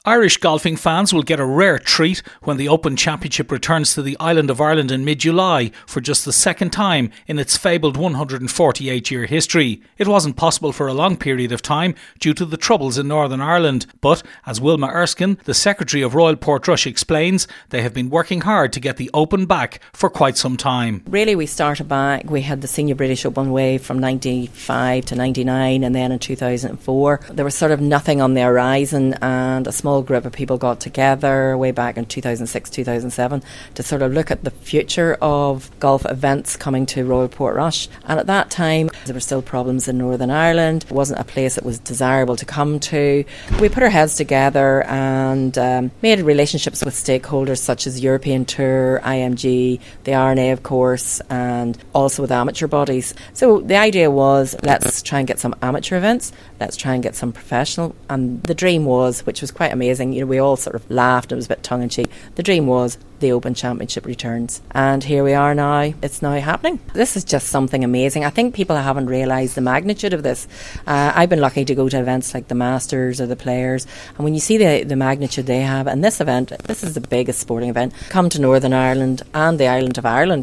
Irish golfing fans will get a rare treat when the Open Championship returns to the island of Ireland in mid-July for just the second time in its fabled 148-year history. It wasn't possible for a long period of time due to the troubles in Northern Ireland, but as Wilma Erskine, the Secretary of Royal Portrush, explains, they have been working hard to get the Open back for quite some time. Really, we started back, we had the Senior British Open wave from 95 to 99, and then in 2004 there was sort of nothing on the horizon, and a small group of people got together way back in 2006-2007 to sort of look at the future of golf events coming to Royal Portrush. And at that time there were still problems in Northern Ireland. It wasn't a place that was desirable to come to. We put our heads together and made relationships with stakeholders such as European Tour, IMG, the R&A of course, and also with amateur bodies. So the idea was, let's try and get some amateur events, let's try and get some professional, and the dream was, which was quite amazing, we all sort of laughed, it was a bit tongue-in-cheek, the dream was the Open Championship returns, and here we are now. It's now happening. This is just something amazing. I think people haven't realised the magnitude of this. I've been lucky to go to events like the Masters or the Players, and when you see the magnitude they have, and this event, this is the biggest sporting event come to Northern Ireland and the island of Ireland.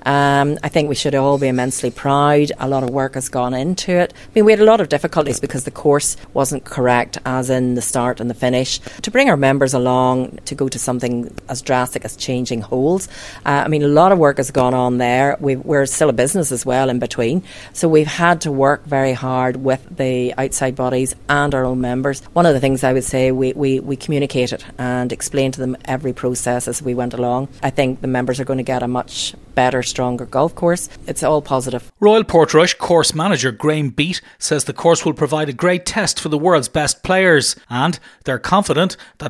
I think we should all be immensely proud. A lot of work has gone into it. I mean, we had a lot of difficulties because the course wasn't correct, as in the start and the finish. To bring our members along to go to something as drastic as changing holes, I mean, a lot of work has gone on there. We're still a business as well in between, so we've had to work very hard with the outside bodies and our own members. One of the things I would say, we communicated and explained to them every process as we went along. I think the members are going to get a much better, stronger golf course. It's all positive. Royal Portrush course manager Graham Beat says the course will provide a great test for the world's best players, and they're confident that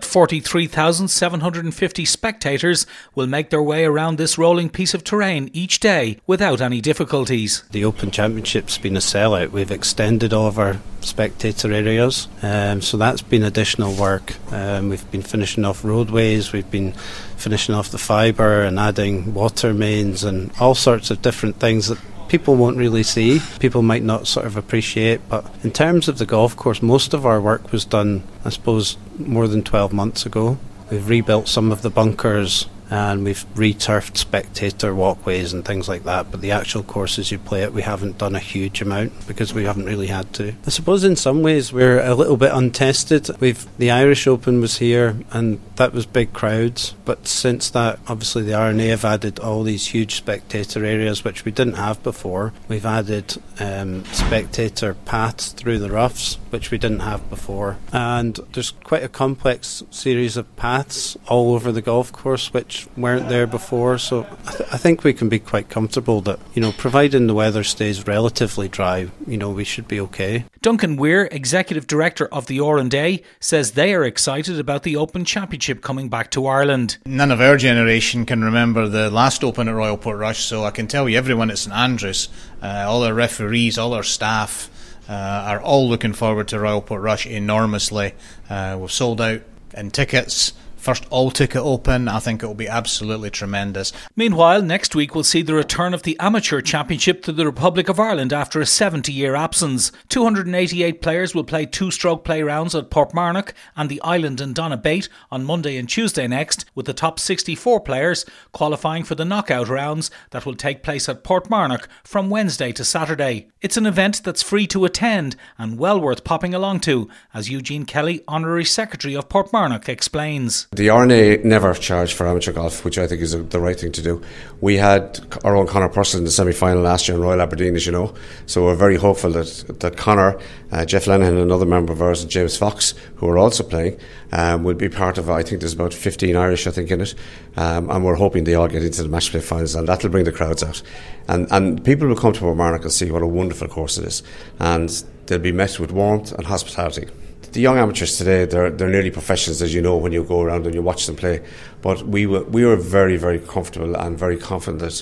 43,750 spectators will make their way around this rolling piece of terrain each day without any difficulties. The Open Championship's been a sellout. We've extended all of our spectator areas, so that's been additional work. We've been finishing off roadways, we've been finishing off the fibre and adding water mains and all sorts of different things that people won't really see, people might not sort of appreciate. But in terms of the golf course, most of our work was done, I suppose, more than 12 months ago. We've rebuilt some of the bunkers and we've re-turfed spectator walkways and things like that, but the actual courses you play at, we haven't done a huge amount because we haven't really had to. I suppose in some ways we're a little bit untested. The Irish Open was here and that was big crowds, but since that, obviously the R&A have added all these huge spectator areas which we didn't have before. We've added spectator paths through the roughs which we didn't have before, and there's quite a complex series of paths all over the golf course which weren't there before, so I think we can be quite comfortable that, providing the weather stays relatively dry, we should be okay. Duncan Weir, Executive Director of the R&A, says they are excited about the Open Championship coming back to Ireland. None of our generation can remember the last Open at Royal Portrush, so I can tell you everyone at St Andrews, all our referees, all our staff, are all looking forward to Royal Portrush enormously. We've sold out in tickets. First all-ticket Open, I think it will be absolutely tremendous. Meanwhile, next week will see the return of the Amateur Championship to the Republic of Ireland after a 70-year absence. 288 players will play two-stroke play rounds at Portmarnock and the Island in Donabate on Monday and Tuesday next, with the top 64 players qualifying for the knockout rounds that will take place at Portmarnock from Wednesday to Saturday. It's an event that's free to attend and well worth popping along to, as Eugene Kelly, Honorary Secretary of Portmarnock, explains. The R&A never charged for amateur golf, which I think is the right thing to do. We had our own Conor Purcell in the semi-final last year in Royal Aberdeen, as you know, so we're very hopeful that Conor, Jeff Lenihan, another member of ours, and James Fox, who are also playing, will be part of, I think there's about 15 Irish, I think, in it, and we're hoping they all get into the match play finals, and that'll bring the crowds out. And people will come to Portmarnock and see what a wonderful course it is, and they'll be met with warmth and hospitality. The young amateurs today, they're nearly professionals, as you know, when you go around and you watch them play. But we were very, very comfortable and very confident that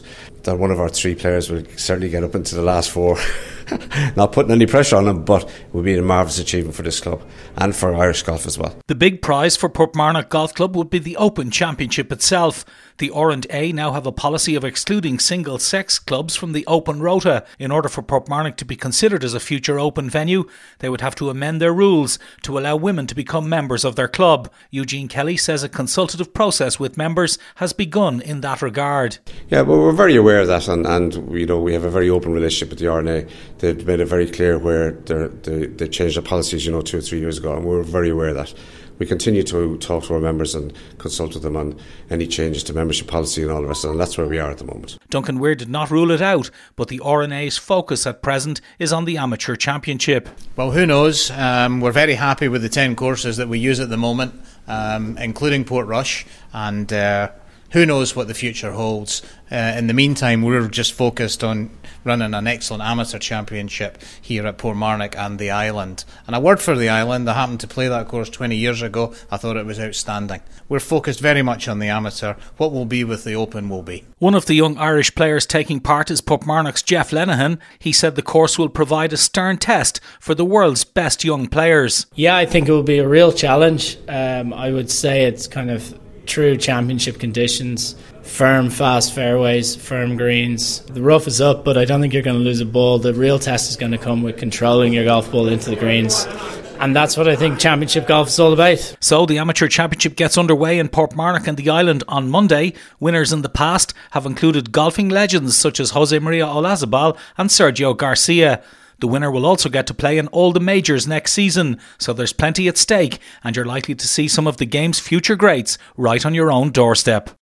that one of our 3 players will certainly get up into the last 4. Not putting any pressure on them, but it would be a marvellous achievement for this club and for Irish golf as well. The big prize for Portmarnock Golf Club would be the Open Championship itself. The R&A now have a policy of excluding single-sex clubs from the Open Rota. In order for Portmarnock to be considered as a future Open venue, they would have to amend their rules to allow women to become members of their club. Eugene Kelly says a consultative process with members has begun in that regard. Yeah, well, we're very aware of that, and you know, we have a very open relationship with the R&A. They've made it very clear where they changed their policies, 2 or 3 years ago, and we're very aware of that. We continue to talk to our members and consult with them on any changes to membership policy and all the rest of it, and that's where we are at the moment. Duncan Weir did not rule it out, but the R&A's focus at present is on the Amateur Championship. Well, who knows? We're very happy with the 10 courses that we use at the moment, including Portrush, and who knows what the future holds. In the meantime, we're just focused on running an excellent amateur championship here at Portmarnock and the Island. And a word for the Island, I happened to play that course 20 years ago. I thought it was outstanding. We're focused very much on the amateur. What will be with the Open will be. One of the young Irish players taking part is Portmarnock's Jeff Lenihan. He said the course will provide a stern test for the world's best young players. Yeah, I think it will be a real challenge. I would say it's kind of true championship conditions. Firm, fast fairways, firm greens. The rough is up, but I don't think you're going to lose a ball. The real test is going to come with controlling your golf ball into the greens. And that's what I think championship golf is all about. So the Amateur Championship gets underway in Portmarnock and the Island on Monday. Winners in the past have included golfing legends such as Jose Maria Olazabal and Sergio Garcia. The winner will also get to play in all the majors next season, so there's plenty at stake, and you're likely to see some of the game's future greats right on your own doorstep.